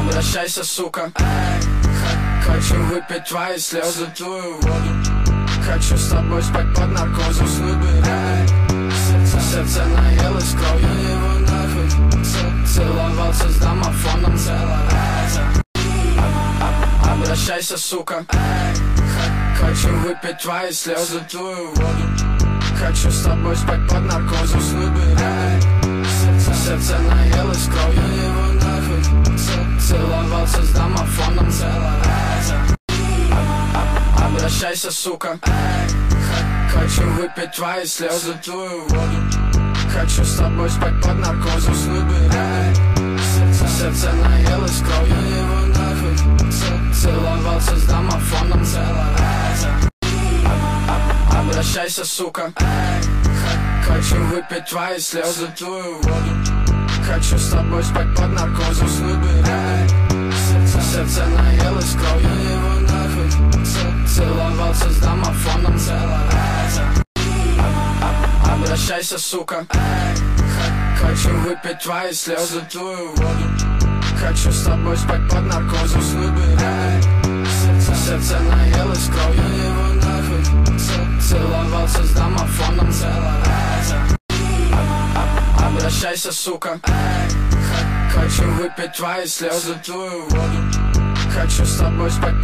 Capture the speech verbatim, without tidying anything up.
Обращайся, сука. Хочу выпить твои слезы, твою воду. Хочу с тобой спать под наркозом, уснуть бы рядом. Сердце наелось кровью, его нахуй. Целовался с домофоном целоваться. Обращайся, сука. Хочу выпить твои слезы, твою воду. Хочу с тобой спать под наркозом, уснуть бы рядом. Сердце наелось кровью, его нахуй. Целовался с домофоном целоваться. Обращайся, сука. Хочу выпить твои слезы, твою воду. Хочу с тобой спать под наркозом, уснуть бы рядом. Сердце наелось кровью, его нахуй. Целовался с домофоном целоваться. Обращайся, сука. Хочу выпить твои слезы, твою воду. Хочу с тобой спать под наркозом, уснуть бы рядом. Сердце наелось кровью, его нахуй. Целовался с домофоном целоваться. Обращайся, сука. Хочу выпить твои слезы, твою воду. Хочу с тобой спать под наркозом, уснуть бы рядом. Сердце наелось кровью, его нахуй. Целовался с домофоном целоваться. Обращайся, сука. Хочу выпить твои слезы, твою воду. Хочу с тобой спать